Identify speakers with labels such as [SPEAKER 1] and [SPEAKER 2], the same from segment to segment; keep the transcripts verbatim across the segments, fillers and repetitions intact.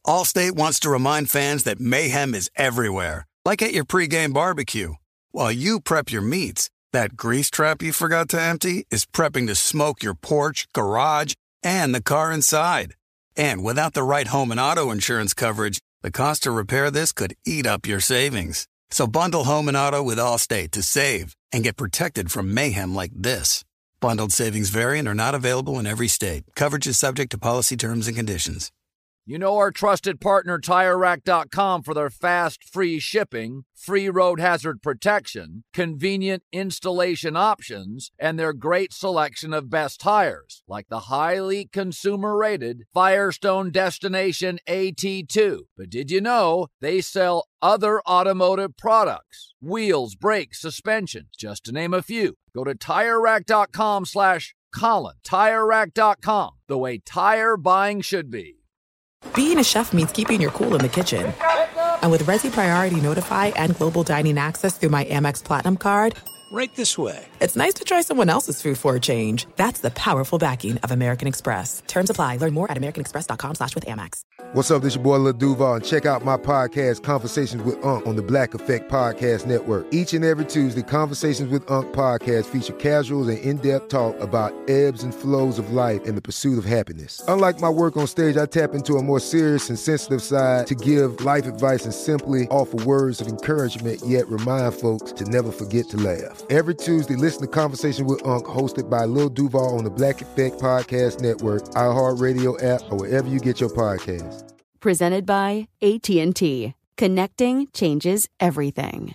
[SPEAKER 1] Allstate wants to remind fans that mayhem is everywhere, like at your pregame barbecue. While you prep your meats, that grease trap you forgot to empty is prepping to smoke your porch, garage, and the car inside. And without the right home and auto insurance coverage, the cost to repair this could eat up your savings. So bundle home and auto with Allstate to save and get protected from mayhem like this. Bundled savings vary and are not available in every state. Coverage is subject to policy terms and conditions.
[SPEAKER 2] You know our trusted partner Tire Rack dot com for their fast, free shipping, free road hazard protection, convenient installation options, and their great selection of best tires, like the highly consumer-rated Firestone Destination A T two. But did you know they sell other automotive products? Wheels, brakes, suspension, just to name a few. Go to Tire Rack dot com slash Colin. Tire Rack dot com, the way tire buying should be.
[SPEAKER 3] Being a chef means keeping your cool in the kitchen. And with Resi Priority Notify and Global Dining Access through my Amex Platinum card,
[SPEAKER 4] right this way.
[SPEAKER 3] It's nice to try someone else's food for a change. That's the powerful backing of American Express. Terms apply. Learn more at americanexpress.com slash with Amex.
[SPEAKER 5] What's up? This your boy Lil Duval, and check out my podcast, Conversations with Unc, on the Black Effect Podcast Network. Each and every Tuesday, Conversations with Unc podcast feature casuals and in-depth talk about ebbs and flows of life and the pursuit of happiness. Unlike my work on stage, I tap into a more serious and sensitive side to give life advice and simply offer words of encouragement, yet remind folks to never forget to laugh. Every Tuesday, listen to Conversation with Unc, hosted by Lil Duval on the Black Effect Podcast Network, iHeartRadio app, or wherever you get your podcasts.
[SPEAKER 6] Presented by A T and T. Connecting changes everything.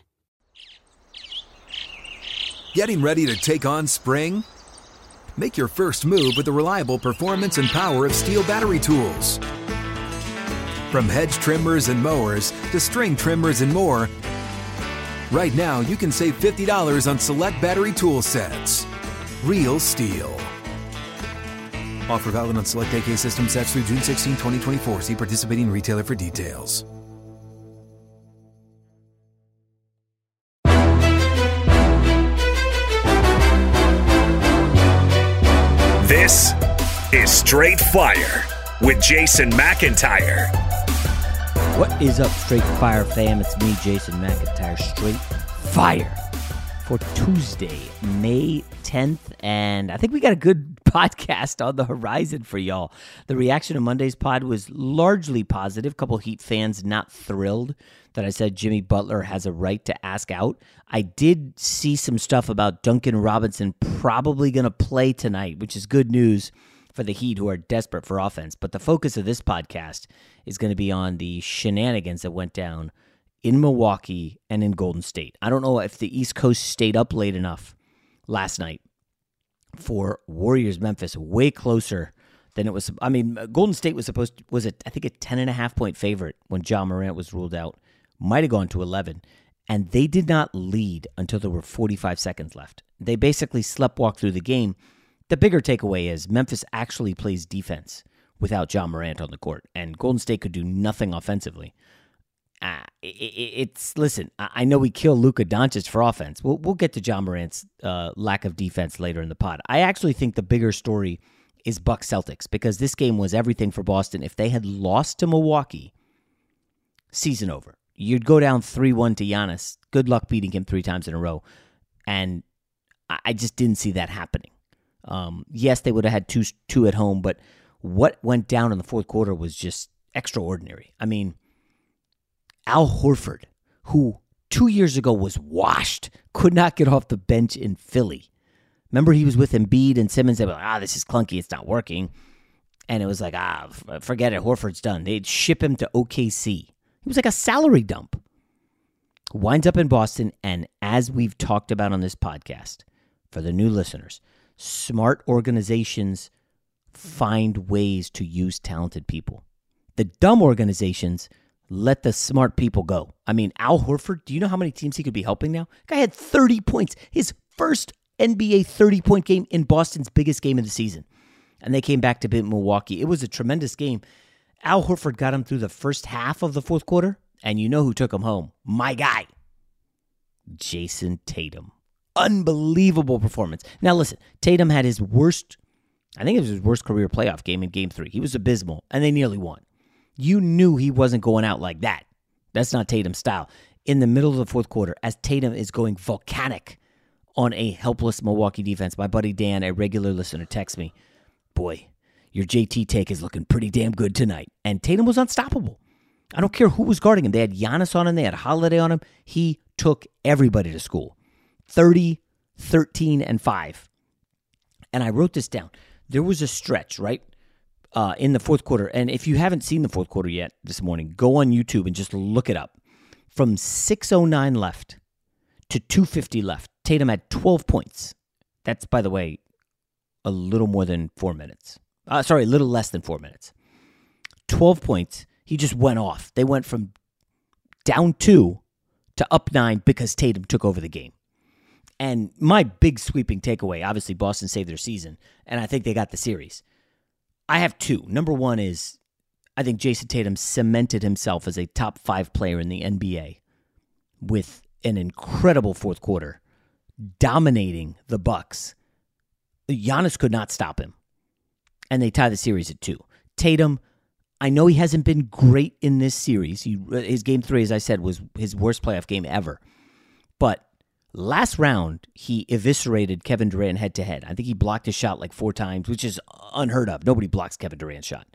[SPEAKER 7] Getting ready to take on spring? Make your first move with the reliable performance and power of Steel battery tools. From hedge trimmers and mowers to string trimmers and more, right now you can save fifty dollars on select battery tool sets. Real Steel. Offer valid on select A K system sets through June sixteenth, twenty twenty-four. See participating retailer for details.
[SPEAKER 8] This is Straight Fire with Jason McIntyre.
[SPEAKER 9] What is up, Straight Fire fam? It's me, Jason McIntyre, Straight Fire for Tuesday, May tenth, and I think we got a good podcast on the horizon for y'all. The reaction to Monday's pod was largely positive. A couple Heat fans not thrilled that I said Jimmy Butler has a right to ask out. I did see some stuff about Duncan Robinson probably going to play tonight, which is good news for the Heat, who are desperate for offense. But the focus of this podcast is going to be on the shenanigans that went down in Milwaukee and in Golden State. I don't know if the East Coast stayed up late enough last night for Warriors-Memphis, way closer than it was. I mean, Golden State was supposed to, was, a, I think, a ten and a half point favorite when Ja Morant was ruled out. Might have gone to eleven. And they did not lead until there were forty-five seconds left. They basically sleptwalked through the game. The bigger takeaway is Memphis actually plays defense without Ja Morant on the court, and Golden State could do nothing offensively. Uh, it, it, it's listen. I know we kill Luka Doncic for offense. We'll we'll get to Ja Morant's uh, lack of defense later in the pod. I actually think the bigger story is Bucks Celtics, because this game was everything for Boston. If they had lost to Milwaukee, season over. You'd go down three one to Giannis. Good luck beating him three times in a row, and I just didn't see that happening. Um, yes, they would have had two two at home, but what went down in the fourth quarter was just extraordinary. I mean, Al Horford, who two years ago was washed, could not get off the bench in Philly. Remember, he was with Embiid and Simmons. They were like, ah, this is clunky. It's not working. And it was like, ah, forget it. Horford's done. They'd ship him to O K C. He was like a salary dump. Winds up in Boston, and as we've talked about on this podcast, for the new listeners, smart organizations find ways to use talented people. The dumb organizations let the smart people go. I mean, Al Horford, do you know how many teams he could be helping now? Guy had thirty points. His first N B A thirty-point game in Boston's biggest game of the season. And they came back to beat Milwaukee. It was a tremendous game. Al Horford got him through the first half of the fourth quarter, and you know who took him home? My guy, Jason Tatum. Unbelievable performance. Now listen, Tatum had his worst, I think it was his worst career playoff game in game three. He was abysmal, and they nearly won. You knew he wasn't going out like that. That's not Tatum's style. In the middle of the fourth quarter, as Tatum is going volcanic on a helpless Milwaukee defense, my buddy Dan, a regular listener, texts me, boy, your J T take is looking pretty damn good tonight. And Tatum was unstoppable. I don't care who was guarding him. They had Giannis on him. They had Holiday on him. He took everybody to school. thirty, thirteen, and five. And I wrote this down. There was a stretch, right, uh, in the fourth quarter. And if you haven't seen the fourth quarter yet this morning, go on YouTube and just look it up. From six oh nine left to two fifty left, Tatum had twelve points. That's, by the way, a little more than four minutes. Uh, sorry, a little less than four minutes. twelve points. He just went off. They went from down two to up nine because Tatum took over the game. And my big sweeping takeaway, obviously Boston saved their season, and I think they got the series. I have two. Number one is I think Jason Tatum cemented himself as a top five player in the N B A with an incredible fourth quarter, dominating the Bucks. Giannis could not stop him, and they tie the series at two. Tatum, I know he hasn't been great in this series. He, his game three, as I said, was his worst playoff game ever. But last round, he eviscerated Kevin Durant head-to-head. I think he blocked his shot like four times, which is unheard of. Nobody blocks Kevin Durant's shot.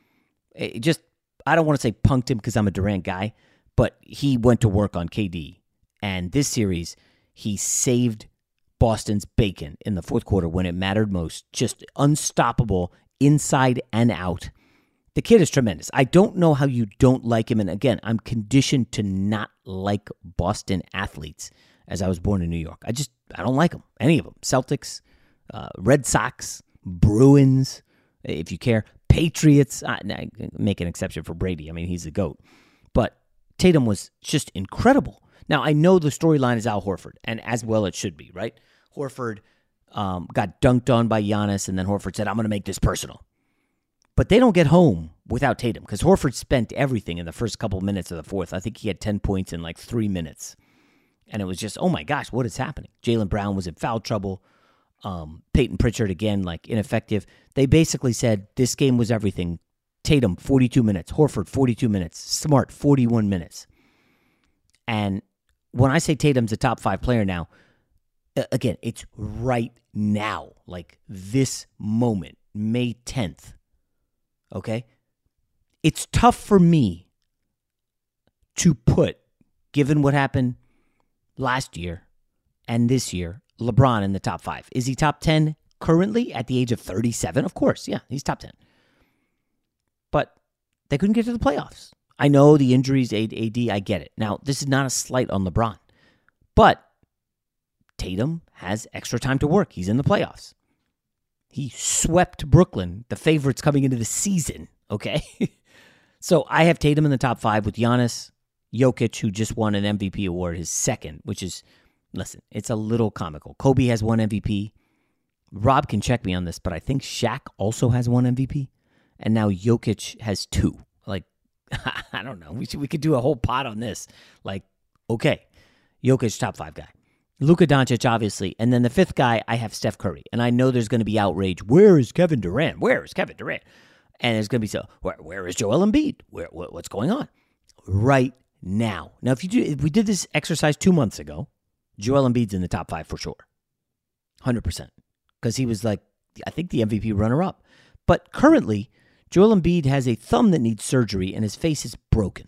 [SPEAKER 9] It just, I don't want to say punked him because I'm a Durant guy, but he went to work on K D. And this series, he saved Boston's bacon in the fourth quarter when it mattered most. Just unstoppable inside and out. The kid is tremendous. I don't know how you don't like him. And again, I'm conditioned to not like Boston athletes as I was born in New York. I just, I don't like them. Any of them. Celtics, uh, Red Sox, Bruins, if you care. Patriots. I, I make an exception for Brady. I mean, he's the GOAT. But Tatum was just incredible. Now, I know the storyline is Al Horford, and as well it should be, right? Horford um, got dunked on by Giannis, and then Horford said, I'm going to make this personal. But they don't get home without Tatum because Horford spent everything in the first couple minutes of the fourth. I think he had ten points in like three minutes. And it was just, oh my gosh, what is happening? Jaylen Brown was in foul trouble. Um, Peyton Pritchard, again, like ineffective. They basically said this game was everything. Tatum, forty-two minutes. Horford, forty-two minutes. Smart, forty-one minutes. And when I say Tatum's a top five player now, again, it's right now. Like this moment, May tenth. Okay? It's tough for me to put, given what happened last year and this year, LeBron in the top five. Is he top ten currently at the age of thirty-seven? Of course, yeah, he's top ten. But they couldn't get to the playoffs. I know the injuries, A D, I get it. Now, this is not a slight on LeBron. But Tatum has extra time to work. He's in the playoffs. He swept Brooklyn, the favorites coming into the season, okay? So I have Tatum in the top five with Giannis, Jokic, who just won an M V P award, his second, which is, listen, it's a little comical. Kobe has one M V P. Rob can check me on this, but I think Shaq also has one M V P. And now Jokic has two. Like, I don't know. We should, we could do a whole pot on this. Like, okay, Jokic, top five guy. Luka Doncic, obviously. And then the fifth guy, I have Steph Curry. And I know there's going to be outrage. Where is Kevin Durant? Where is Kevin Durant? And there's going to be so, where, where is Joel Embiid? Where, what, what's going on? Right now. Now, if you do, if we did this exercise two months ago, Joel Embiid's in the top five for sure. one hundred percent. Because he was like, I think the M V P runner-up. But currently, Joel Embiid has a thumb that needs surgery and his face is broken.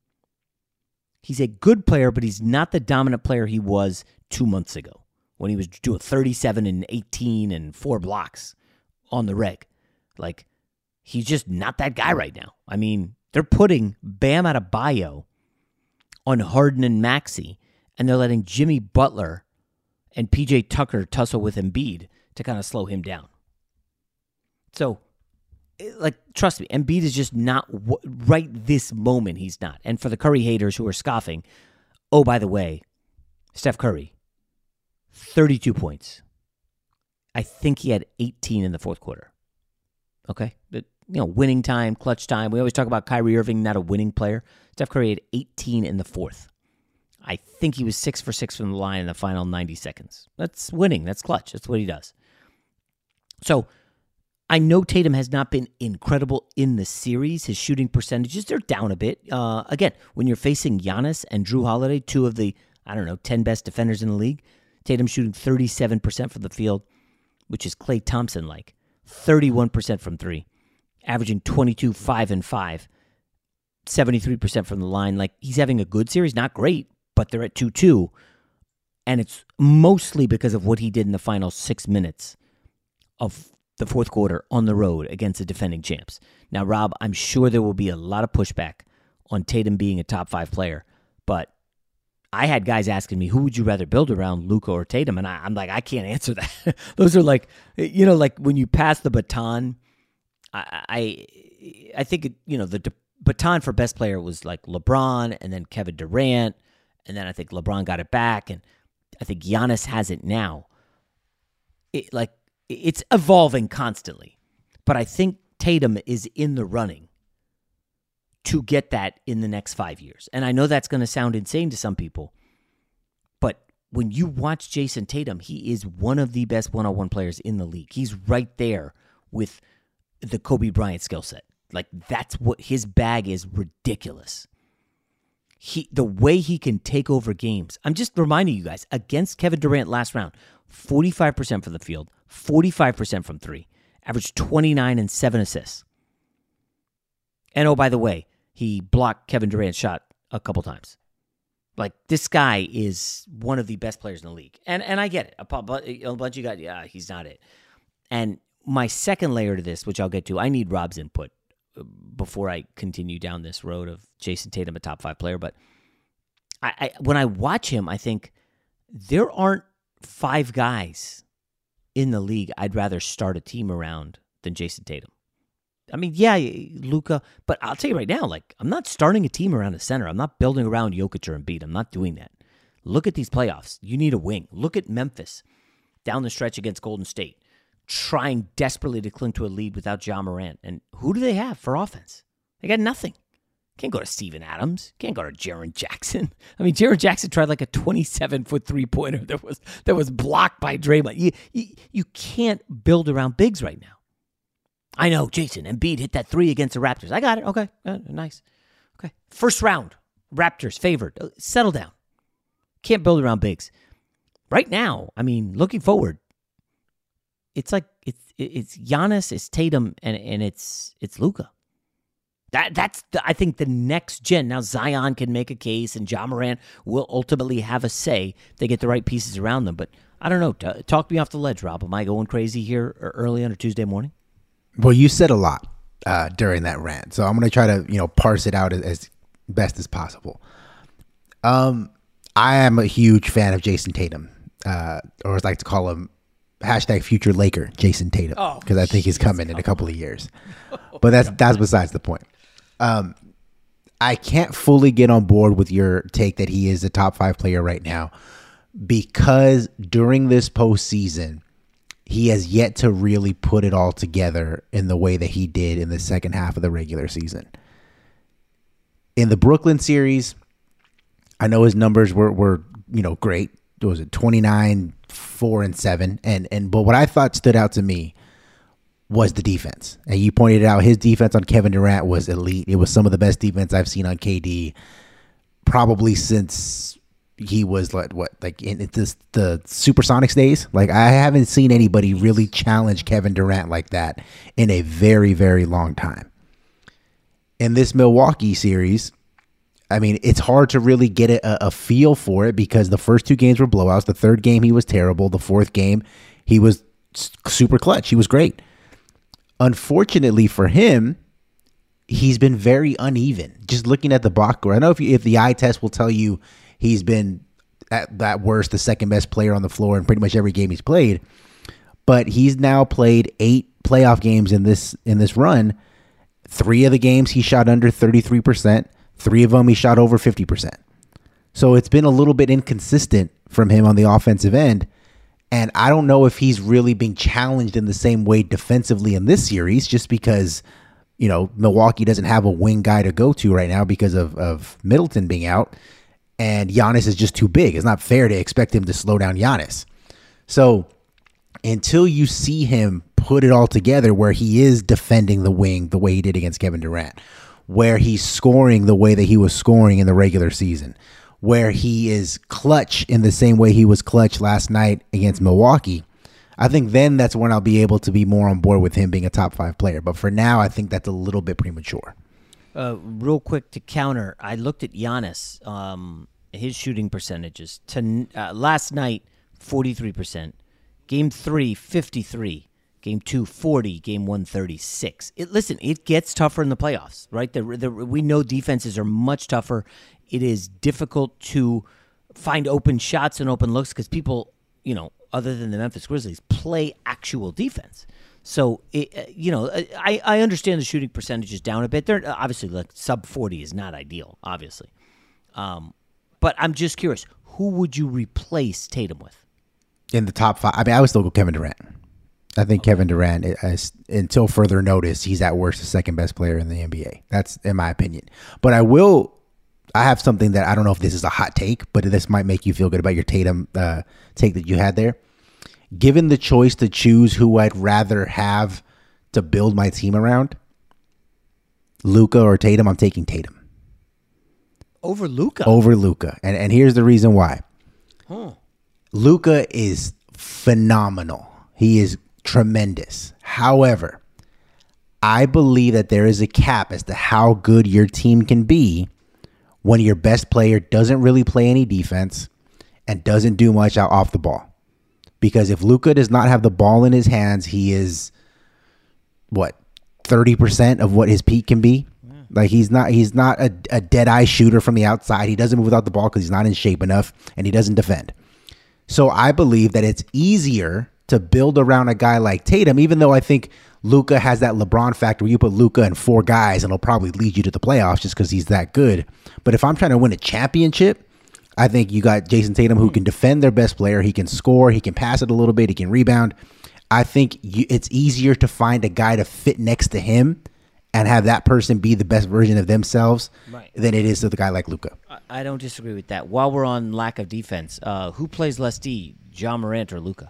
[SPEAKER 9] He's a good player, but he's not the dominant player he was two months ago when he was doing thirty-seven and eighteen and four blocks on the reg. Like, he's just not that guy right now. I mean, they're putting Bam Adebayo on Harden and Maxey, and they're letting Jimmy Butler and P J Tucker tussle with Embiid to kind of slow him down. So, like, trust me, Embiid is just not, right this moment, he's not. And for the Curry haters who are scoffing, oh, by the way, Steph Curry, thirty-two points. I think he had eighteen in the fourth quarter. Okay? But, you know, winning time, clutch time. We always talk about Kyrie Irving, not a winning player. Steph Curry had eighteen in the fourth. I think he was six for six from the line in the final ninety seconds. That's winning. That's clutch. That's what he does. So, I know Tatum has not been incredible in the series. His shooting percentages, they're down a bit. Uh, again, when you're facing Giannis and Drew Holiday, two of the, I don't know, ten best defenders in the league, Tatum shooting thirty-seven percent from the field, which is Klay Thompson-like. thirty-one percent from three, averaging twenty-two, five, and five. seventy-three percent from the line. Like, he's having a good series. Not great, but they're at two two. And it's mostly because of what he did in the final six minutes of the fourth quarter on the road against the defending champs. Now, Rob, I'm sure there will be a lot of pushback on Tatum being a top five player, but I had guys asking me, who would you rather build around, Luka or Tatum? And I, I'm like, I can't answer that. Those are like, you know, like when you pass the baton, I I, I think, it, you know, the de- baton for best player was like LeBron and then Kevin Durant, and then I think LeBron got it back, and I think Giannis has it now. It, like, it's evolving constantly, but I think Tatum is in the running to get that in the next five years. And I know that's going to sound insane to some people, but when you watch Jason Tatum, he is one of the best one-on-one players in the league. He's right there with the Kobe Bryant skill set. Like, that's what his bag is. Ridiculous. He, the way he can take over games. I'm just reminding you guys, against Kevin Durant last round, forty-five percent from the field, forty-five percent from three, averaged twenty-nine and seven assists. And oh, by the way, he blocked Kevin Durant's shot a couple times. Like, this guy is one of the best players in the league. And and I get it. A bunch of you got, yeah, he's not it. And my second layer to this, which I'll get to, I need Rob's input before I continue down this road of Jason Tatum, a top five player. But I, I when I watch him, I think there aren't five guys in the league I'd rather start a team around than Jason Tatum. I mean, yeah, Luka, but I'll tell you right now, like, I'm not starting a team around a center. I'm not building around Jokic or Embiid. I'm not doing that. Look at these playoffs. You need a wing. Look at Memphis down the stretch against Golden State, trying desperately to cling to a lead without Ja Morant. And who do they have for offense? They got nothing. Can't go to Steven Adams. Can't go to Jaren Jackson. I mean, Jaren Jackson tried like a twenty-seven-foot three-pointer that was that was blocked by Draymond. You, you, you can't build around bigs right now. I know, Jason, Embiid hit that three against the Raptors. I got it. Okay, uh, nice. Okay, first round, Raptors favored. Uh, settle down. Can't build around bigs. Right now, I mean, looking forward, it's like it's it's Giannis, it's Tatum, and and it's it's Luka. That that's the, I think the next gen. Now Zion can make a case, and Ja Morant will ultimately have a say if they get the right pieces around them. But I don't know. T- talk me off the ledge, Rob. Am I going crazy here early on a Tuesday morning?
[SPEAKER 4] Well, you said a lot uh, during that rant, so I'm going to try to you know parse it out as, as best as possible. Um, I am a huge fan of Jason Tatum, uh, or as I like to call him, hashtag future Laker Jason Tatum, because oh, I think he's coming in a couple of years. But that's that's besides the point. Um, I can't fully get on board with your take that he is a top five player right now, because during this postseason, he has yet to really put it all together in the way that he did in the second half of the regular season. In the Brooklyn series, I know his numbers were, were you know, great. What was it, twenty-nine, four, and seven? And, and but what I thought stood out to me was the defense. And you pointed out his defense on Kevin Durant was elite. It was some of the best defense I've seen on K D probably since he was like what like in this the Supersonics days. Like, I haven't seen anybody really challenge Kevin Durant like that in a very, very long time. In this Milwaukee series, I mean, it's hard to really get a, a feel for it because the first two games were blowouts. The third game, he was terrible. The fourth game, he was super clutch. He was great. Unfortunately for him, he's been very uneven. Just looking at the box score, I know if you, if the eye test will tell you he's been at that worst the second best player on the floor in pretty much every game he's played, but he's now played eight playoff games in this in this run. Three of the games he shot under thirty-three percent. Three of them he shot over fifty percent. So it's been a little bit inconsistent from him on the offensive end. And I don't know if he's really being challenged in the same way defensively in this series, just because, you know, Milwaukee doesn't have a wing guy to go to right now because of, of Middleton being out. And Giannis is just too big. It's not fair to expect him to slow down Giannis. So until you see him put it all together where he is defending the wing the way he did against Kevin Durant, where he's scoring the way that he was scoring in the regular season, where he is clutch in the same way he was clutch last night against Milwaukee, I think then that's when I'll be able to be more on board with him being a top five player. But for now, I think that's a little bit premature.
[SPEAKER 9] Uh, real quick to counter, I looked at Giannis, um, his shooting percentages. To, uh, last night, forty-three percent. Game three, fifty-three. Game two, forty. Game one, thirty-six. It, listen, it gets tougher in the playoffs, right? The, the, we know defenses are much tougher. It is difficult to find open shots and open looks because people, you know, other than the Memphis Grizzlies, play actual defense. So, it, you know, I, I understand the shooting percentage is down a bit. They're obviously, like, sub forty is not ideal, obviously. Um, but I'm just curious, who would you replace Tatum with?
[SPEAKER 4] In the top five, I mean, I would still go Kevin Durant. I think okay. Kevin Durant, is, until further notice, he's at worst the second best player in the N B A. That's in my opinion. But I will, I have something that I don't know if this is a hot take, but this might make you feel good about your Tatum uh, take that you had there. Given the choice to choose who I'd rather have to build my team around, Luka or Tatum, I'm taking Tatum.
[SPEAKER 9] Over Luka?
[SPEAKER 4] Over Luka. And and here's the reason why.
[SPEAKER 9] Huh.
[SPEAKER 4] Luka is phenomenal. He is tremendous. However, I believe that there is a cap as to how good your team can be when your best player doesn't really play any defense and doesn't do much out off the ball. Because if Luka does not have the ball in his hands, he is, what, thirty percent of what his peak can be? Yeah. Like, he's not he's not a, a dead-eye shooter from the outside. He doesn't move without the ball because he's not in shape enough, and he doesn't defend. So I believe that it's easier to build around a guy like Tatum, even though I think Luka has that LeBron factor where you put Luka and four guys, and it'll probably lead you to the playoffs just because he's that good. But if I'm trying to win a championship, I think you got Jason Tatum who can defend their best player. He can score. He can pass it a little bit. He can rebound. I think you, it's easier to find a guy to fit next to him and have that person be the best version of themselves right. than it is to the guy like Luka.
[SPEAKER 9] I don't disagree with that. While we're on lack of defense, uh, who plays less D, Ja Morant or Luka?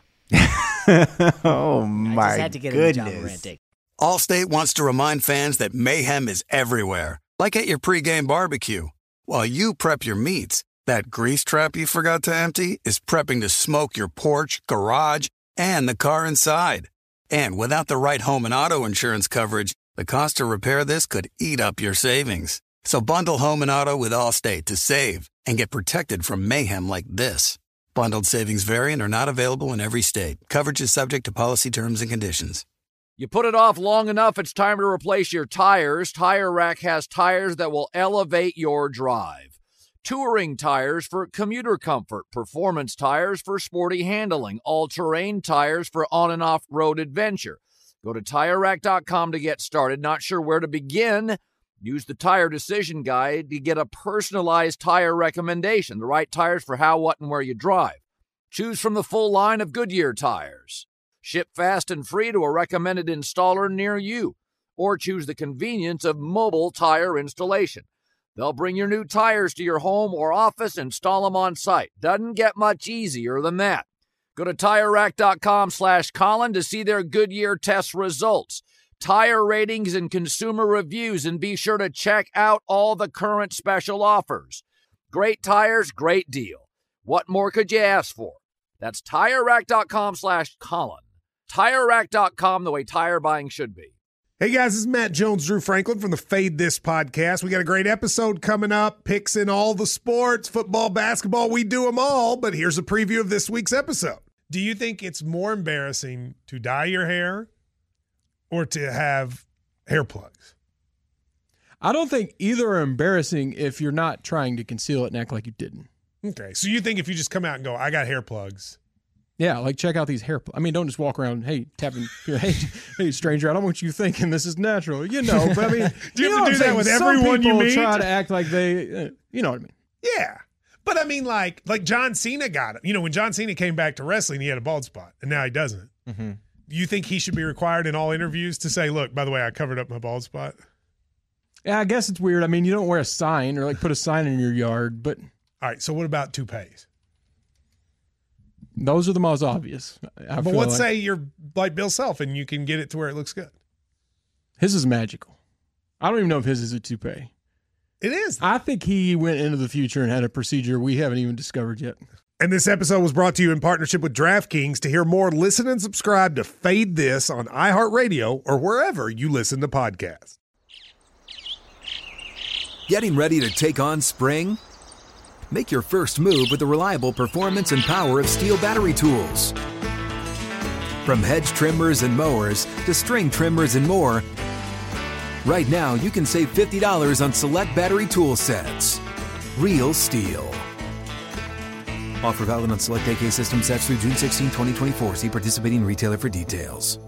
[SPEAKER 4] Oh, my
[SPEAKER 9] I just had to get
[SPEAKER 4] goodness.
[SPEAKER 9] a Ja Morant take.
[SPEAKER 1] Allstate wants to remind fans that mayhem is everywhere, like at your pregame barbecue. While you prep your meats, that grease trap you forgot to empty is prepping to smoke your porch, garage, and the car inside. And without the right home and auto insurance coverage, the cost to repair this could eat up your savings. So bundle home and auto with Allstate to save and get protected from mayhem like this. Bundled savings vary and are not available in every state. Coverage is subject to policy terms and conditions.
[SPEAKER 2] You put it off long enough, it's time to replace your tires. Tire Rack has tires that will elevate your drive. Touring tires for commuter comfort, performance tires for sporty handling, all-terrain tires for on- and off-road adventure. Go to Tire Rack dot com to get started. Not sure where to begin? Use the Tire Decision Guide to get a personalized tire recommendation, the right tires for how, what, and where you drive. Choose from the full line of Goodyear tires. Ship fast and free to a recommended installer near you. Or choose the convenience of mobile tire installation. They'll bring your new tires to your home or office and install them on site. Doesn't get much easier than that. Go to Tire Rack dot com slash Colin to see their Goodyear test results, tire ratings, and consumer reviews, and be sure to check out all the current special offers. Great tires, great deal. What more could you ask for? That's Tire Rack dot com slash Colin. Tire Rack dot com, the way tire buying should be.
[SPEAKER 10] Hey guys, this is Matt Jones, Drew Franklin from the Fade This podcast. We got a great episode coming up, picks in all the sports, football, basketball, we do them all, but here's a preview of this week's episode. Do you think it's more embarrassing to dye your hair or to have hair plugs?
[SPEAKER 11] I don't think either are embarrassing if you're not trying to conceal it and act like you didn't.
[SPEAKER 10] Okay, so you think if you just come out and go, I got hair plugs.
[SPEAKER 11] Yeah, like check out these hair plugs. I mean, don't just walk around, hey, tapping, hey, hey, stranger, I don't want you thinking this is natural. You know, but I mean,
[SPEAKER 10] do you,
[SPEAKER 11] you
[SPEAKER 10] have
[SPEAKER 11] know
[SPEAKER 10] to do that with
[SPEAKER 11] Some
[SPEAKER 10] everyone you
[SPEAKER 11] people
[SPEAKER 10] meet?
[SPEAKER 11] Try to act like they, uh, you know what I mean?
[SPEAKER 10] Yeah. But I mean, like, like John Cena got it. You know, when John Cena came back to wrestling, he had a bald spot, and now he doesn't.
[SPEAKER 11] Mm-hmm.
[SPEAKER 10] Do you think he should be required in all interviews to say, look, by the way, I covered up my bald spot?
[SPEAKER 11] Yeah, I guess it's weird. I mean, you don't wear a sign or like put a sign in your yard, but.
[SPEAKER 10] All right, so what about toupees?
[SPEAKER 11] Those are the most obvious. I
[SPEAKER 10] but
[SPEAKER 11] feel
[SPEAKER 10] let's
[SPEAKER 11] like.
[SPEAKER 10] say you're like Bill Self and you can get it to where it looks good.
[SPEAKER 11] His is magical. I don't even know if his is a toupee.
[SPEAKER 10] It is.
[SPEAKER 11] I think he went into the future and had a procedure we haven't even discovered yet.
[SPEAKER 10] And this episode was brought to you in partnership with DraftKings. To hear more, listen and subscribe to Fade This on iHeartRadio or wherever you listen to podcasts.
[SPEAKER 7] Getting ready to take on spring? Make your first move with the reliable performance and power of Steel battery tools. From hedge trimmers and mowers to string trimmers and more, right now you can save fifty dollars on select battery tool sets. Real Steel. Offer valid on select A K system sets through June sixteenth, twenty twenty-four. See participating retailer for details.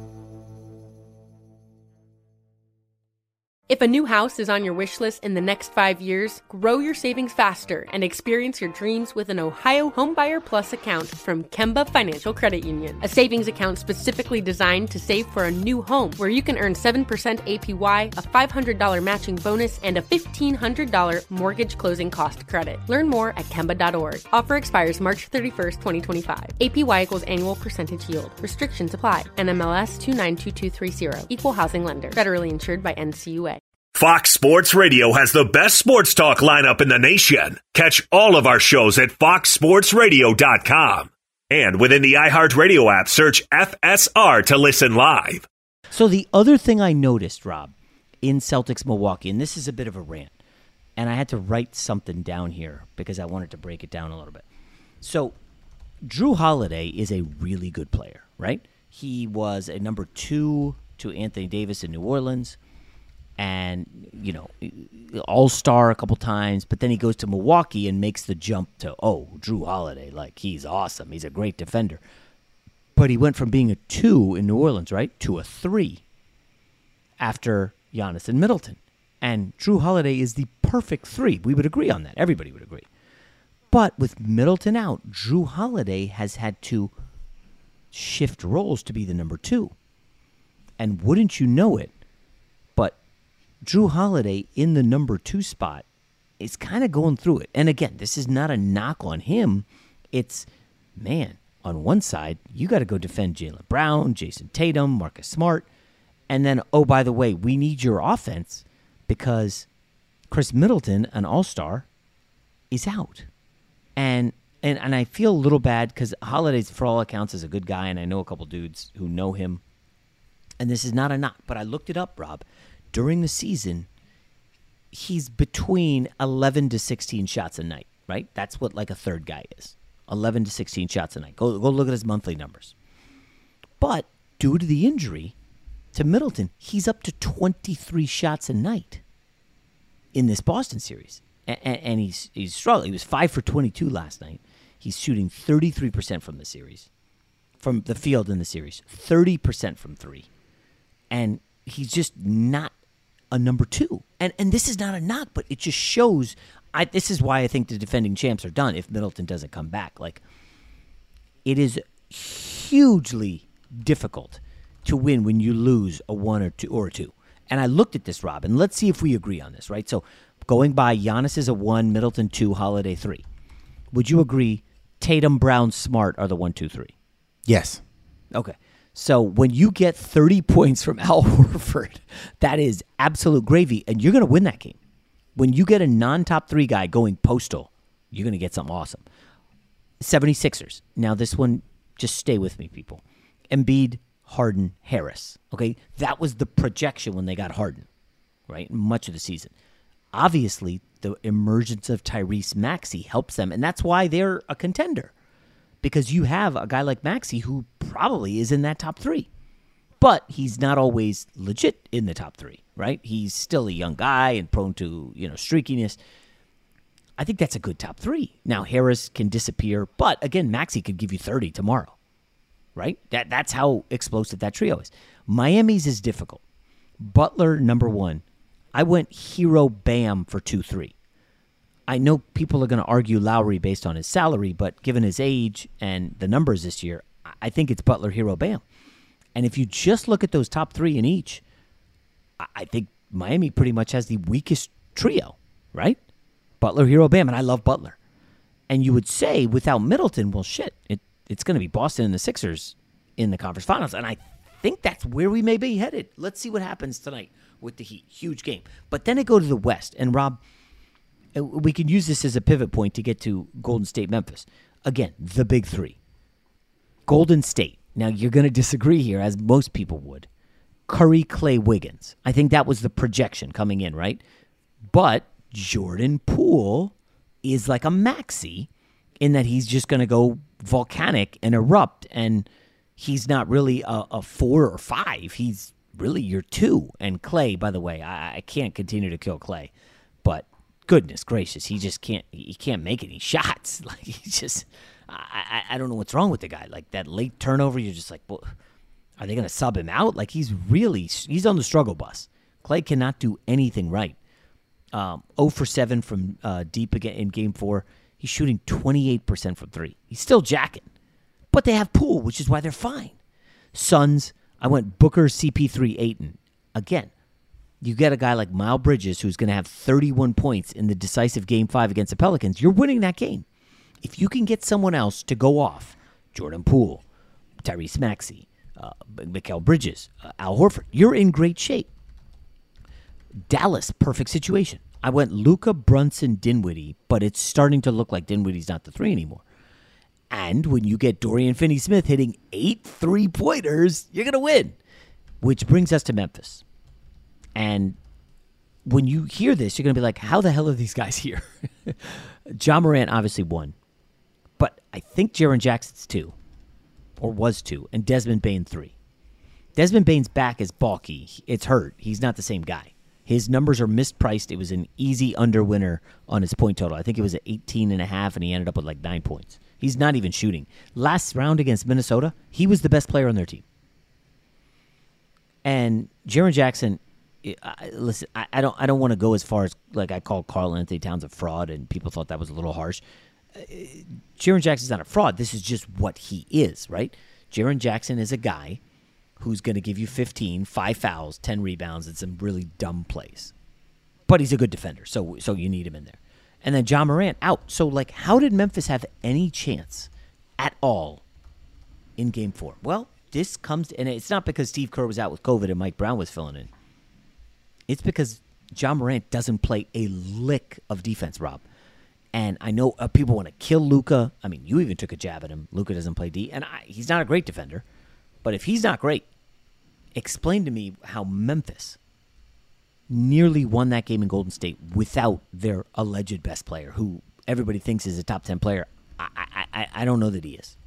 [SPEAKER 12] If a new house is on your wish list in the next five years, grow your savings faster and experience your dreams with an Ohio Homebuyer Plus account from Kemba Financial Credit Union. A savings account specifically designed to save for a new home where you can earn seven percent A P Y, a five hundred dollars matching bonus, and a fifteen hundred dollars mortgage closing cost credit. Learn more at Kemba dot org. Offer expires March thirty-first, twenty twenty-five. A P Y equals annual percentage yield. Restrictions apply. N M L S two nine two two three zero. Equal housing lender. Federally insured by N C U A.
[SPEAKER 8] Fox Sports Radio has the best sports talk lineup in the nation. Catch all of our shows at fox sports radio dot com. And within the iHeartRadio app, search F S R to listen live.
[SPEAKER 9] So the other thing I noticed, Rob, in Celtics Milwaukee, and this is a bit of a rant, and I had to write something down here because I wanted to break it down a little bit. So Drew Holiday is a really good player, right? He was a number two to Anthony Davis in New Orleans. And, you know, all-star a couple times, but then he goes to Milwaukee and makes the jump to, oh, Drew Holiday, like, he's awesome. He's a great defender. But he went from being a two in New Orleans, right, to a three after Giannis and Middleton. And Drew Holiday is the perfect three. We would agree on that. Everybody would agree. But with Middleton out, Drew Holiday has had to shift roles to be the number two. And wouldn't you know it, Drew Holiday in the number two spot is kind of going through it. And again, this is not a knock on him. It's, man, on one side, you got to go defend Jaylen Brown, Jason Tatum, Marcus Smart. And then, oh, by the way, we need your offense because Chris Middleton, an all-star, is out. And and, and I feel a little bad because Holiday's, for all accounts, is a good guy, and I know a couple dudes who know him. And this is not a knock, but I looked it up, Rob. During the season, he's between eleven to sixteen shots a night, right? That's what like a third guy is, eleven to sixteen shots a night. Go, go look at his monthly numbers. But due to the injury to Middleton, he's up to twenty-three shots a night in this Boston series. And, and, and he's, he's struggling. He was five for twenty-two last night. He's shooting thirty-three percent from the series, from the field in the series, thirty percent from three. And he's just not a number two. And and this is not a knock, but it just shows. I, this is why I think the defending champs are done if Middleton doesn't come back. Like, it is hugely difficult to win when you lose a one or two or a two. And I looked at this, Rob, and let's see if we agree on this, right? So going by, Giannis is a one, Middleton two, Holiday three. Would you agree Tatum, Brown, Smart are the one, two, three?
[SPEAKER 4] Yes.
[SPEAKER 9] Okay. So when you get thirty points from Al Horford, that is absolute gravy, and you're going to win that game. When you get a non-top three guy going postal, you're going to get something awesome. seventy-sixers. Now this one, just stay with me, people. Embiid, Harden, Harris. Okay, that was the projection when they got Harden, right? Much of the season. Obviously, the emergence of Tyrese Maxey helps them, and that's why they're a contender. Because you have a guy like Maxey who probably is in that top three. But he's not always legit in the top three, right? He's still a young guy and prone to, you know, streakiness. I think that's a good top three. Now, Harris can disappear, but again, Maxey could give you thirty tomorrow, right? That That's how explosive that trio is. Miami's is difficult. Butler, number one. I went Hero Bam for two three. I know people are going to argue Lowry based on his salary, but given his age and the numbers this year, I think it's Butler, Hero, Bam. And if you just look at those top three in each, I think Miami pretty much has the weakest trio, right? Butler, Hero, Bam, and I love Butler. And you would say without Middleton, well, shit, it, it's going to be Boston and the Sixers in the conference finals. And I think that's where we may be headed. Let's see what happens tonight with the Heat. Huge game. But then I go to the West. And, Rob, we can use this as a pivot point to get to Golden State, Memphis. Again, the big three. Golden State. Now, you're going to disagree here, as most people would. Curry, Clay, Wiggins. I think that was the projection coming in, right? But Jordan Poole is like a maxi in that he's just going to go volcanic and erupt, and he's not really a, a four or five. He's really your two. And Clay, by the way, I, I can't continue to kill Clay, but goodness gracious, he just can't. He can't make any shots. Like he's just. I, I I don't know what's wrong with the guy. Like that late turnover, you're just like, well, are they going to sub him out? Like he's really he's on the struggle bus. Clay cannot do anything right. Um, zero for seven from uh, deep again in game four. He's shooting twenty-eight percent from three. He's still jacking. But they have Poole, which is why they're fine. Suns, I went Booker, C P three, Ayton. Again, you get a guy like Miles Bridges who's going to have thirty-one points in the decisive game five against the Pelicans. You're winning that game. If you can get someone else to go off, Jordan Poole, Tyrese Maxey, uh, Mikal Bridges, uh, Al Horford, you're in great shape. Dallas, perfect situation. I went Luka, Brunson, Dinwiddie, but it's starting to look like Dinwiddie's not the three anymore. And when you get Dorian Finney-Smith hitting eight three-pointers, you're going to win. Which brings us to Memphis. And when you hear this, you're going to be like, how the hell are these guys here? Ja Morant obviously won. But I think Jaren Jackson's two, or was two, and Desmond Bane three. Desmond Bane's back is bulky. It's hurt. He's not the same guy. His numbers are mispriced. It was an easy under winner on his point total. I think it was at eighteen and a half, and he ended up with like nine points. He's not even shooting. Last round against Minnesota, he was the best player on their team. And Jaren Jackson, I, listen, I, I don't I don't want to go as far as, like, I called Karl Anthony Towns a fraud, and people thought that was a little harsh. Uh, Jaren Jackson's not a fraud. This is just what he is, right? Jaren Jackson is a guy who's going to give you fifteen, five fouls, ten rebounds, and some really dumb plays. But he's a good defender, so so you need him in there. And then Ja Morant out. So, like, how did Memphis have any chance at all in Game four? Well, this comes, and it's not because Steve Kerr was out with COVID and Mike Brown was filling in. It's because Ja Morant doesn't play a lick of defense, Rob. And I know uh, people want to kill Luka. I mean, you even took a jab at him. Luka doesn't play D, and I, he's not a great defender. But if he's not great, explain to me how Memphis nearly won that game in Golden State without their alleged best player, who everybody thinks is a top ten player. I I, I, I don't know that he is.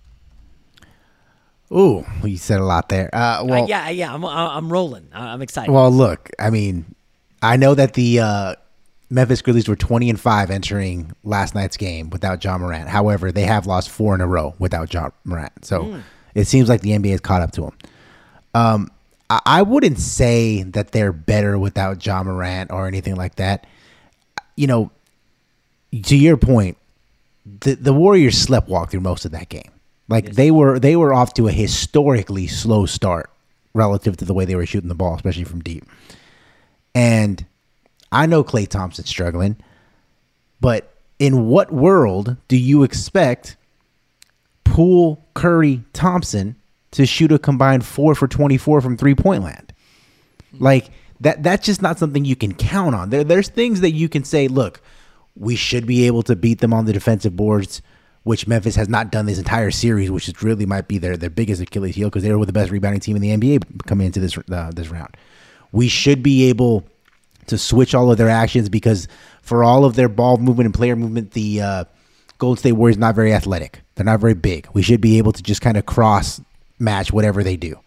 [SPEAKER 4] Ooh, you said a lot there. Uh, well,
[SPEAKER 9] uh, yeah, yeah, I'm I'm rolling. I'm excited.
[SPEAKER 4] Well, look, I mean, I know that the uh, Memphis Grizzlies were twenty and five entering last night's game without Ja Morant. However, they have lost four in a row without Ja Morant. So mm. it seems like the N B A has caught up to them. Um, I, I wouldn't say that they're better without Ja Morant or anything like that. You know, to your point, the the Warriors sleptwalked through most of that game. Like yes. they were they were off to a historically slow start relative to the way they were shooting the ball, especially from deep. And I know Klay Thompson's struggling, but in what world do you expect Poole, Curry, Thompson to shoot a combined four for twenty-four from three-point land? Like, that that's just not something you can count on. There, there's things that you can say, look, we should be able to beat them on the defensive boards, which Memphis has not done this entire series, which is really might be their, their biggest Achilles heel because they were the best rebounding team in the N B A coming into this uh, this round. We should be able to switch all of their actions because for all of their ball movement and player movement, the uh, Golden State Warriors are not very athletic. They're not very big. We should be able to just kind of cross match whatever they do.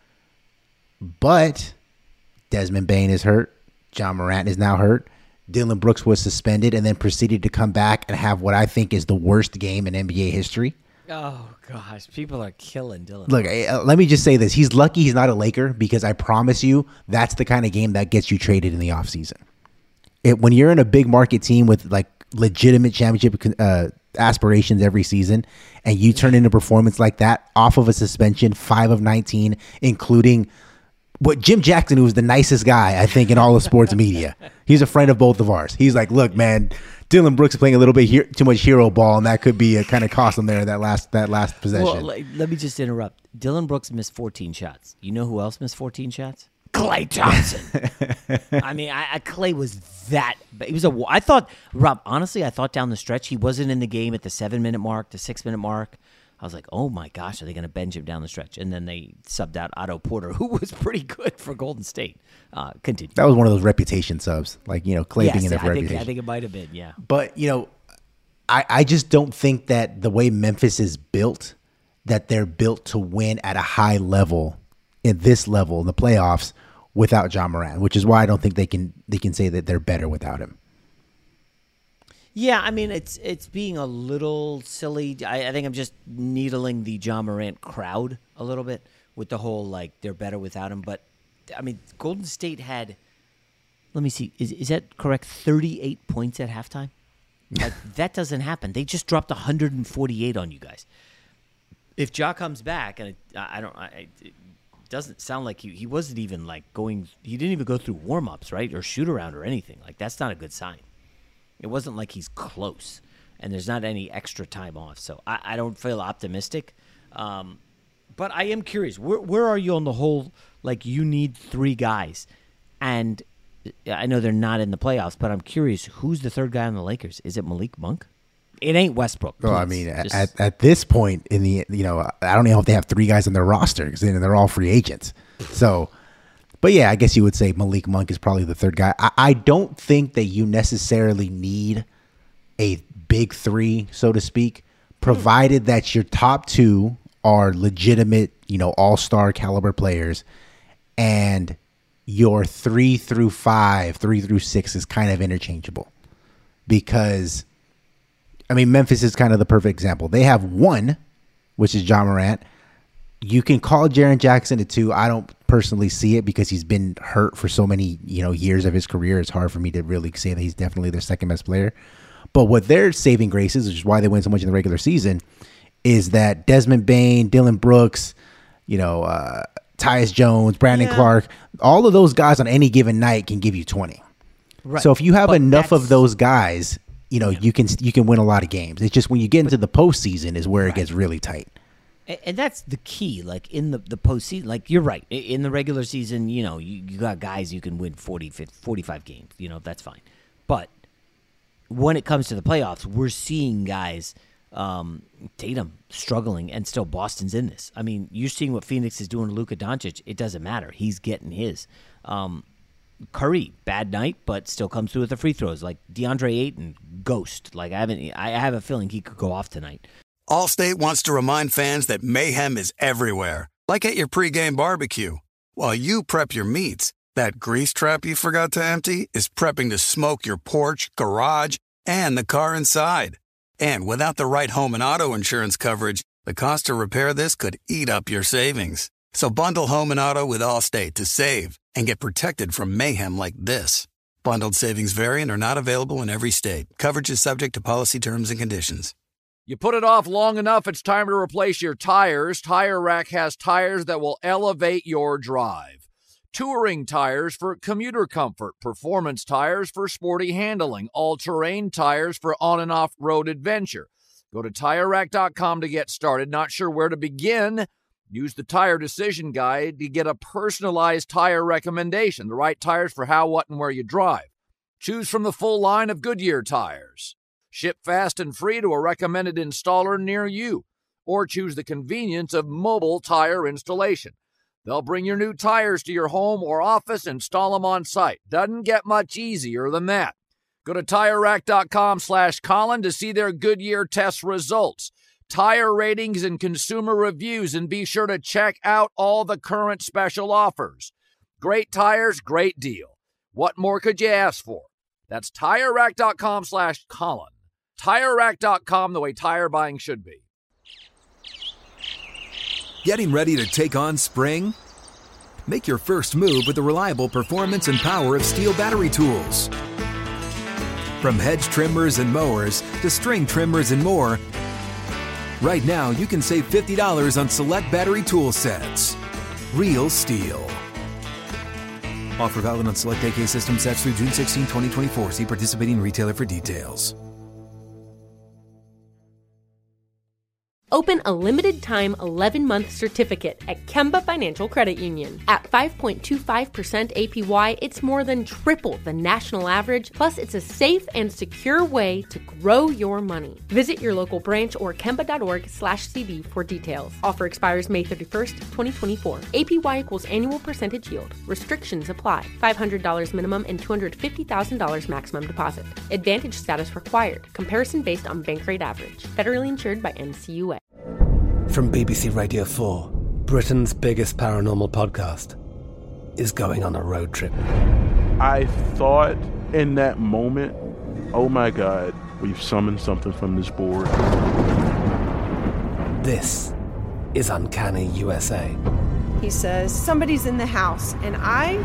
[SPEAKER 4] But Desmond Bane is hurt. Ja Morant is now hurt. Dillon Brooks was suspended and then proceeded to come back and have what I think is the worst game in N B A history.
[SPEAKER 9] Oh, gosh. People are killing Dillon.
[SPEAKER 4] Look, uh, let me just say this. He's lucky he's not a Laker because I promise you that's the kind of game that gets you traded in the offseason. It, when you're in a big market team with like legitimate championship uh, aspirations every season and you turn in a performance like that off of a suspension, five of nineteen, including what Jim Jackson, who was the nicest guy, I think, in all of sports media. He's a friend of both of ours. He's like, look, man, Dillon Brooks is playing a little bit he- too much hero ball, and that could be a kind of cost him there that last that last possession.
[SPEAKER 9] Well, let, let me just interrupt. Dillon Brooks missed fourteen shots. You know who else missed fourteen shots? Klay Thompson. I mean, I, I, Klay was that. It was a. I thought, Rob. Honestly, I thought down the stretch he wasn't in the game at the seven minute mark, the six minute mark. I was like, oh my gosh, are they going to bench him down the stretch? And then they subbed out Otto Porter, who was pretty good for Golden State. Uh, continue.
[SPEAKER 4] That was one of those reputation subs, like you know, Klay
[SPEAKER 9] yes,
[SPEAKER 4] being in there for
[SPEAKER 9] I think,
[SPEAKER 4] reputation.
[SPEAKER 9] I think it might have been, yeah.
[SPEAKER 4] But you know, I I just don't think that the way Memphis is built, that they're built to win at a high level, in this level in the playoffs, without Ja Morant, which is why I don't think they can they can say that they're better without him.
[SPEAKER 9] Yeah, I mean, it's it's being a little silly. I, I think I'm just needling the Ja Morant crowd a little bit with the whole, like, they're better without him. But, I mean, Golden State had, let me see, is is that correct, thirty-eight points at halftime? Like, that doesn't happen. They just dropped one hundred forty-eight on you guys. If Ja comes back, and it, I don't, I, it doesn't sound like he, he wasn't even, like, going, he didn't even go through warm-ups, right, or shoot-around or anything. Like, that's not a good sign. It wasn't like he's close, and there's not any extra time off. So I, I don't feel optimistic. Um, but I am curious. Where, where are you on the whole, like, you need three guys? And I know they're not in the playoffs, but I'm curious, who's the third guy on the Lakers? Is it Malik Monk? It ain't Westbrook.
[SPEAKER 4] Well, I mean, Just, at, at this point in the, you know, I don't know if they have three guys on their roster because they're all free agents. So... But, yeah, I guess you would say Malik Monk is probably the third guy. I, I don't think that you necessarily need a big three, so to speak, provided that your top two are legitimate, you know, all-star caliber players, and your three through five, three through six is kind of interchangeable. Because, I mean, Memphis is kind of the perfect example. They have one, which is Ja Morant. You can call Jaren Jackson a two. I don't personally see it because he's been hurt for so many, you know, years of his career. It's hard for me to really say that he's definitely their second best player. But what their saving grace is, which is why they win so much in the regular season, is that Desmond Bane, Dillon Brooks, you know, uh, Tyus Jones, Brandon yeah. Clark, all of those guys on any given night can give you twenty. Right. So if you have but enough of those guys, you know, yeah. you can you can win a lot of games. It's just when you get into the postseason is where right. it gets really tight.
[SPEAKER 9] And that's the key, like in the, the postseason. Like, you're right. In the regular season, you know, you, you got guys you can win forty, fifty, forty-five games. You know, that's fine. But when it comes to the playoffs, we're seeing guys, um, Tatum struggling, and still Boston's in this. I mean, you're seeing what Phoenix is doing to Luka Doncic. It doesn't matter. He's getting his. Um, Curry, bad night, but still comes through with the free throws. Like DeAndre Ayton, ghost. Like I haven't. I have a feeling he could go off tonight.
[SPEAKER 1] Allstate wants to remind fans that mayhem is everywhere, like at your pregame barbecue. While you prep your meats, that grease trap you forgot to empty is prepping to smoke your porch, garage, and the car inside. And without the right home and auto insurance coverage, the cost to repair this could eat up your savings. So bundle home and auto with Allstate to save and get protected from mayhem like this. Bundled savings vary and are not available in every state. Coverage is subject to policy terms and conditions.
[SPEAKER 2] You put it off long enough, it's time to replace your tires. Tire Rack has tires that will elevate your drive. Touring tires for commuter comfort, performance tires for sporty handling, all-terrain tires for on- and off-road adventure. Go to Tire Rack dot com to get started. Not sure where to begin? Use the Tire Decision Guide to get a personalized tire recommendation, the right tires for how, what, and where you drive. Choose from the full line of Goodyear tires. Ship fast and free to a recommended installer near you, or choose the convenience of mobile tire installation. They'll bring your new tires to your home or office, install them on site. Doesn't get much easier than that. Go to Tire Rack dot com slash Colin to see their Goodyear test results, tire ratings, and consumer reviews, and be sure to check out all the current special offers. Great tires, great deal. What more could you ask for? That's Tire Rack dot com slash Colin. Tire Rack dot com, the way tire buying should be.
[SPEAKER 7] Getting ready to take on spring? Make your first move with the reliable performance and power of Steel battery tools. From hedge trimmers and mowers to string trimmers and more, right now you can save fifty dollars on select battery tool sets. Real Steel. Offer valid on select A K system sets through June sixteenth, twenty twenty-four. See participating retailer for details.
[SPEAKER 12] Open a limited-time eleven-month certificate at Kemba Financial Credit Union. At five point two five percent A P Y, it's more than triple the national average, plus it's a safe and secure way to grow your money. Visit your local branch or kemba.org slash CD for details. Offer expires May thirty-first, twenty twenty-four. A P Y equals annual percentage yield. Restrictions apply. five hundred dollars minimum and two hundred fifty thousand dollars maximum deposit. Advantage status required. Comparison based on bank rate average. Federally insured by N C U A.
[SPEAKER 13] From B B C Radio four, Britain's biggest paranormal podcast is going on a road trip.
[SPEAKER 14] I thought in that moment, oh my God, we've summoned something from this board.
[SPEAKER 13] This is Uncanny U S A.
[SPEAKER 15] He says, somebody's in the house, and I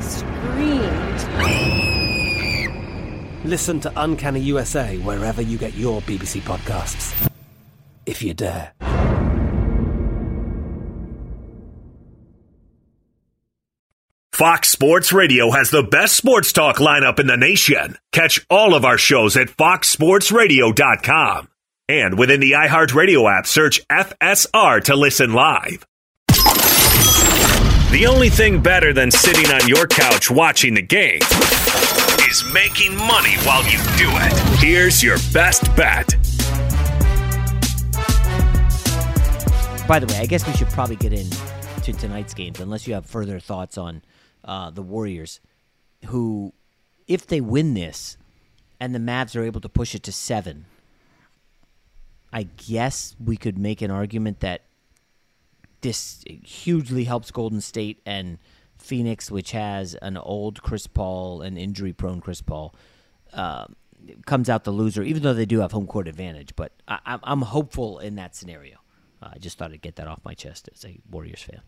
[SPEAKER 15] screamed.
[SPEAKER 13] Listen to Uncanny U S A wherever you get your B B C podcasts, if you dare.
[SPEAKER 8] Fox Sports Radio has the best sports talk lineup in the nation. Catch all of our shows at fox sports radio dot com. And within the iHeartRadio app, search F S R to listen live. The only thing better than sitting on your couch watching the game is making money while you do it. Here's your best bet.
[SPEAKER 9] By the way, I guess we should probably get into tonight's games, unless you have further thoughts on uh, the Warriors, who, if they win this and the Mavs are able to push it to seven, I guess we could make an argument that this hugely helps Golden State and Phoenix, which has an old Chris Paul, an injury-prone Chris Paul, uh, comes out the loser, even though they do have home court advantage. But I, I'm hopeful in that scenario. Uh, I just thought I'd get that off my chest as a Warriors fan.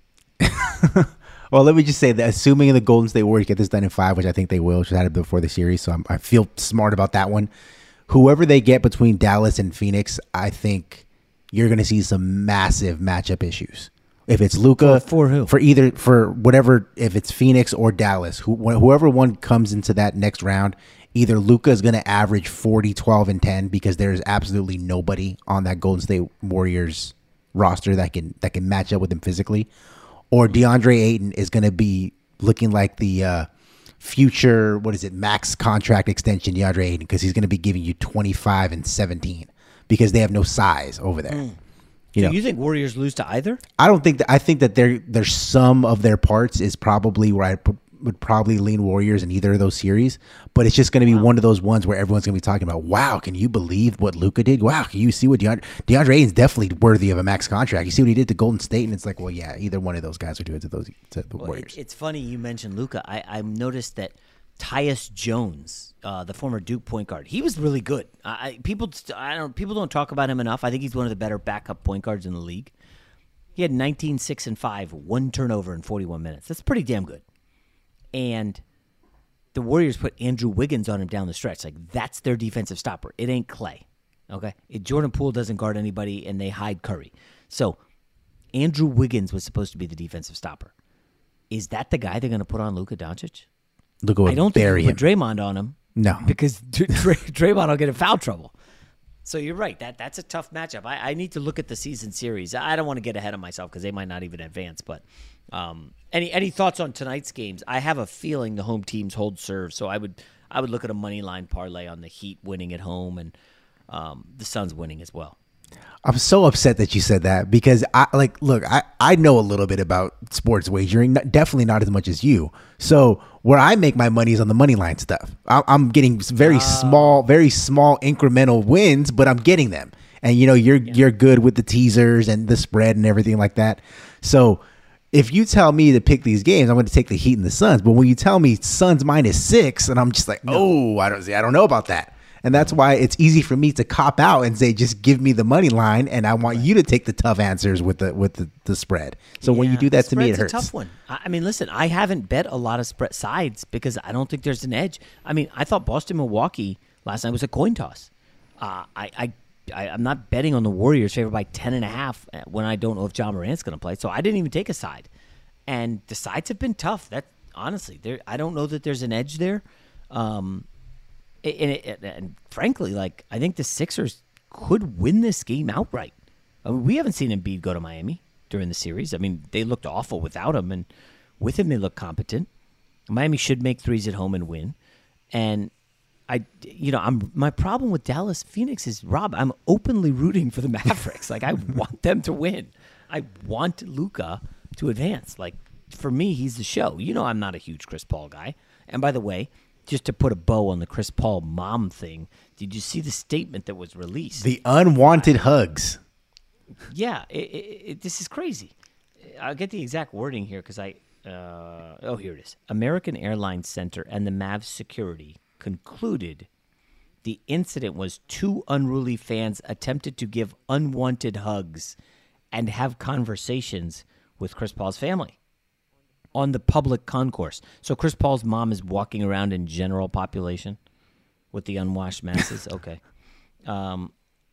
[SPEAKER 4] Well, let me just say that assuming the Golden State Warriors get this done in five, which I think they will, which had it before the series, so I'm, I feel smart about that one. Whoever they get between Dallas and Phoenix, I think you're going to see some massive matchup issues. If it's Luka,
[SPEAKER 9] for, for who?
[SPEAKER 4] For either, for whatever, if it's Phoenix or Dallas, who, whoever one comes into that next round, either Luka is going to average forty, twelve, and ten because there's absolutely nobody on that Golden State Warriors roster that can that can match up with him physically, or DeAndre Ayton is going to be looking like the uh, future, what is it, max contract extension DeAndre Ayton, because he's going to be giving you twenty-five and seventeen because they have no size over there.
[SPEAKER 9] Mm.
[SPEAKER 4] You
[SPEAKER 9] so
[SPEAKER 4] know,
[SPEAKER 9] you think Warriors lose to either?
[SPEAKER 4] I don't think that. I think that their their sum of their parts is probably where I p- would probably lean Warriors in either of those series. But it's just going to be wow. one of those ones where everyone's going to be talking about, wow, can you believe what Luka did? Wow, can you see what DeAndre, DeAndre Ayton's definitely worthy of a max contract. You see what he did to Golden State, and it's like, well, yeah, either one of those guys would do it to those to the
[SPEAKER 9] well,
[SPEAKER 4] Warriors.
[SPEAKER 9] It, it's funny you mentioned Luka. I, I noticed that Tyus Jones, uh, the former Duke point guard, he was really good. I, people, I don't, people don't talk about him enough. I think he's one of the better backup point guards in the league. He had nineteen, six, and five, one turnover in forty-one minutes. That's pretty damn good. And the Warriors put Andrew Wiggins on him down the stretch. Like, that's their defensive stopper. It ain't Clay. Okay? It, Jordan Poole doesn't guard anybody, and they hide Curry. So, Andrew Wiggins was supposed to be the defensive stopper. Is that the guy they're going to put on Luka Doncic?
[SPEAKER 4] Luka would
[SPEAKER 9] I don't
[SPEAKER 4] bury
[SPEAKER 9] think they
[SPEAKER 4] him.
[SPEAKER 9] put Draymond on him.
[SPEAKER 4] No.
[SPEAKER 9] Because Dray- Draymond will get in foul trouble. So you're right. That That's a tough matchup. I, I need to look at the season series. I don't want to get ahead of myself because they might not even advance. But um, any any thoughts on tonight's games? I have a feeling the home teams hold serve. So I would I would look at a money line parlay on the Heat winning at home and um, the Suns winning as well.
[SPEAKER 4] I'm so upset that you said that because I like look, I, I know a little bit about sports wagering, not, definitely not as much as you. So where I make my money is on the money line stuff. I, I'm getting very uh, small, very small incremental wins, but I'm getting them. And you know, you're yeah. you're good with the teasers and the spread and everything like that. So if you tell me to pick these games, I'm going to take the Heat and the Suns. But when you tell me Suns minus six, and I'm just like, no. oh, I don't see, I don't know about that. And that's why it's easy for me to cop out and say, just give me the money line, and I want right. you to take the tough answers with the with the, the spread. So yeah, when you do that to me, it hurts.
[SPEAKER 9] It's a tough one. I mean, listen, I haven't bet a lot of spread sides because I don't think there's an edge. I mean, I thought Boston-Milwaukee last night was a coin toss. Uh, I, I, I, I'm not betting on the Warriors favored by ten and a half when I don't know if John Morant's going to play. So I didn't even take a side. And the sides have been tough. That honestly, there. I don't know that there's an edge there. Um, and, and, and frankly, like I think the Sixers could win this game outright. I mean, we haven't seen Embiid go to Miami during the series. I mean, they looked awful without him, and with him, they look competent. Miami should make threes at home and win. And I, you know, I'm my problem with Dallas Phoenix is, Rob, I'm openly rooting for the Mavericks. Like, I want them to win. I want Luka to advance. Like, for me, he's the show. You know, I'm not a huge Chris Paul guy. And by the way, just to put a bow on the Chris Paul mom thing, did you see the statement that was released?
[SPEAKER 4] The unwanted hugs.
[SPEAKER 9] Yeah, it, it, it, this is crazy. I'll get the exact wording here because I, uh, oh, here it is. American Airlines Center and the Mavs security concluded the incident was two unruly fans attempted to give unwanted hugs and have conversations with Chris Paul's family on the public concourse. So Chris Paul's mom is walking around in general population with the unwashed masses. Okay. Um,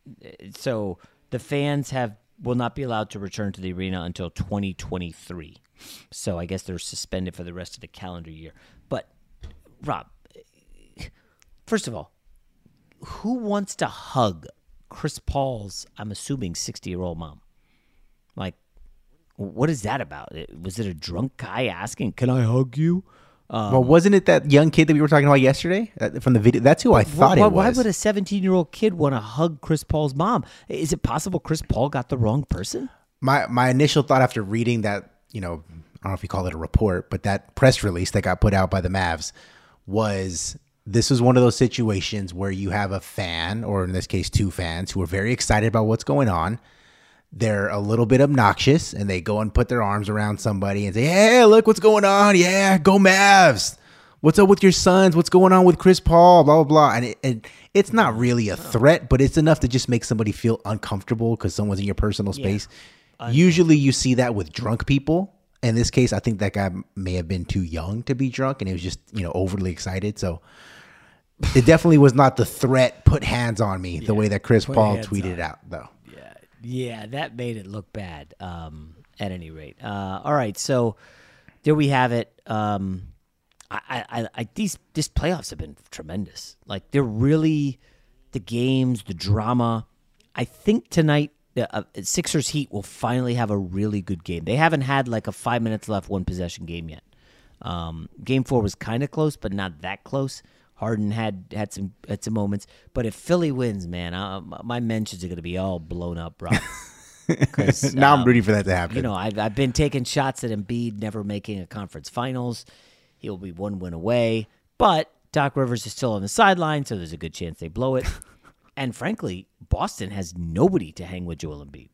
[SPEAKER 9] so the fans have will not be allowed to return to the arena until twenty twenty-three. So I guess they're suspended for the rest of the calendar year. But, Rob, first of all, who wants to hug Chris Paul's, I'm assuming, sixty-year-old mom? Like, what is that about? Was it a drunk guy asking, can I hug you? Um,
[SPEAKER 4] well, wasn't it that young kid that we were talking about yesterday from the video? That's who I thought
[SPEAKER 9] why,
[SPEAKER 4] it was.
[SPEAKER 9] Why would a seventeen-year-old kid want to hug Chris Paul's mom? Is it possible Chris Paul got the wrong person?
[SPEAKER 4] My my initial thought after reading that, you know, I don't know if you call it a report, but that press release that got put out by the Mavs was this was one of those situations where you have a fan, or in this case, two fans, who are very excited about what's going on. They're a little bit obnoxious, and they go and put their arms around somebody and say, hey, look what's going on. Yeah, go Mavs. What's up with your sons? What's going on with Chris Paul? Blah, blah, blah. And it, it, it's not really a threat, but it's enough to just make somebody feel uncomfortable because someone's in your personal space. Yeah. Usually you see that with drunk people. In this case, I think that guy may have been too young to be drunk, and he was just, you know, overly excited. So it definitely was not the threat, put hands on me, yeah, the way that Chris Paul tweeted it out, though.
[SPEAKER 9] Yeah, that made it look bad, um, at any rate. Uh, all right, so there we have it. Um, I, I, I, these these playoffs have been tremendous. Like, they're really, the games, the drama. I think tonight, uh, Sixers Heat will finally have a really good game. They haven't had, like, a five minutes left, one possession game yet. Um, game four was kind of close, but not that close. Harden had had some had some moments, but if Philly wins, man, I, my mentions are going to be all blown up, bro.
[SPEAKER 4] now um, I'm rooting for that to happen.
[SPEAKER 9] You know, I've I've been taking shots at Embiid never making a conference finals. He'll be one win away, but Doc Rivers is still on the sideline, so there's a good chance they blow it. And frankly, Boston has nobody to hang with Joel Embiid.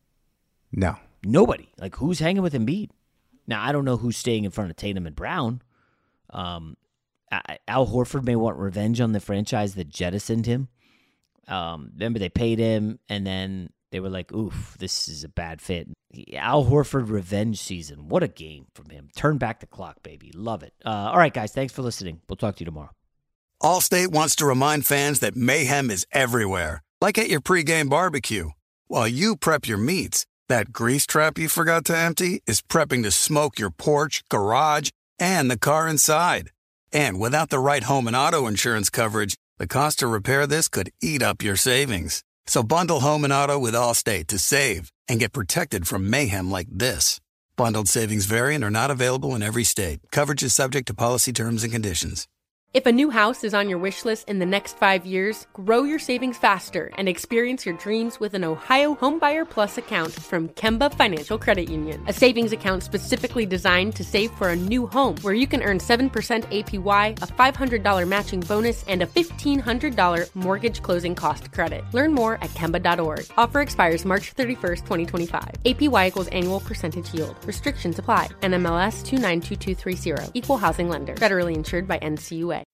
[SPEAKER 4] No,
[SPEAKER 9] nobody. Like, who's hanging with Embiid? Now, I don't know who's staying in front of Tatum and Brown. Um. Al Horford may want revenge on the franchise that jettisoned him. Um, remember, they paid him, and then they were like, oof, this is a bad fit. Al Horford revenge season. What a game from him. Turn back the clock, baby. Love it. Uh, all right, guys, thanks for listening. We'll talk to you tomorrow.
[SPEAKER 1] Allstate wants to remind fans that mayhem is everywhere, like at your pregame barbecue. While you prep your meats, that grease trap you forgot to empty is prepping to smoke your porch, garage, and the car inside. And without the right home and auto insurance coverage, the cost to repair this could eat up your savings. So bundle home and auto with Allstate to save and get protected from mayhem like this. Bundled savings vary and are not available in every state. Coverage is subject to policy terms and conditions.
[SPEAKER 12] If a new house is on your wish list in the next five years, grow your savings faster and experience your dreams with an Ohio Homebuyer Plus account from Kemba Financial Credit Union. A savings account specifically designed to save for a new home, where you can earn seven percent A P Y, a five hundred dollars matching bonus, and a fifteen hundred dollars mortgage closing cost credit. Learn more at Kemba dot org. Offer expires March thirty-first, twenty twenty-five. A P Y equals annual percentage yield. Restrictions apply. N M L S two nine two two three zero. Equal housing lender. Federally insured by N C U A.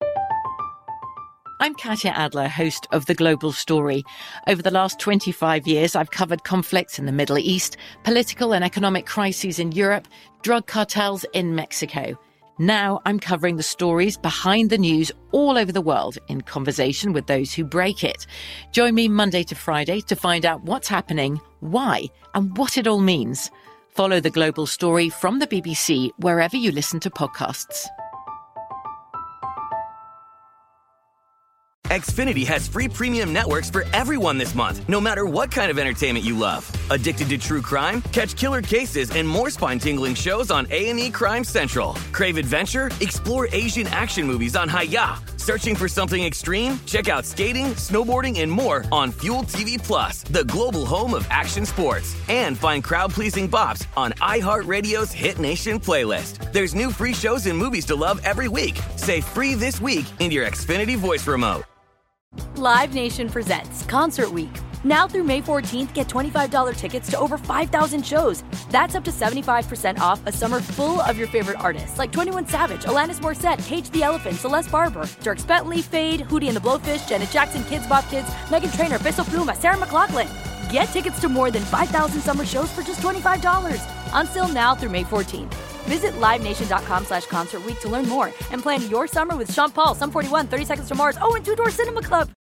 [SPEAKER 16] I'm Katya Adler, host of The Global Story. Over the last twenty-five years, I've covered conflicts in the Middle East, political and economic crises in Europe, drug cartels in Mexico. Now I'm covering the stories behind the news all over the world in conversation with those who break it. Join me Monday to Friday to find out what's happening, why, and what it all means. Follow The Global Story from the B B C wherever you listen to podcasts.
[SPEAKER 17] Xfinity has free premium networks for everyone this month, no matter what kind of entertainment you love. Addicted to true crime? Catch killer cases and more spine-tingling shows on A and E Crime Central. Crave adventure? Explore Asian action movies on Hi-Ya. Searching for something extreme? Check out skating, snowboarding, and more on Fuel T V Plus, the global home of action sports. And find crowd-pleasing bops on iHeartRadio's Hit Nation playlist. There's new free shows and movies to love every week. Say free this week in your Xfinity voice remote.
[SPEAKER 18] Live Nation presents Concert Week. Now through May fourteenth, get twenty-five dollars tickets to over five thousand shows. That's up to seventy-five percent off a summer full of your favorite artists like twenty-one Savage, Alanis Morissette, Cage the Elephant, Celeste Barber, Dierks Bentley, Fade, Hootie and the Blowfish, Janet Jackson, Kids Bop Kids, Meghan Trainor, Peso Pluma, Sarah McLachlan. Get tickets to more than five thousand summer shows for just twenty-five dollars. Until now through May fourteenth. Visit livenation.com slash concert week to learn more and plan your summer with Sean Paul, Sum forty-one, thirty Seconds to Mars, oh, and Two Door Cinema Club.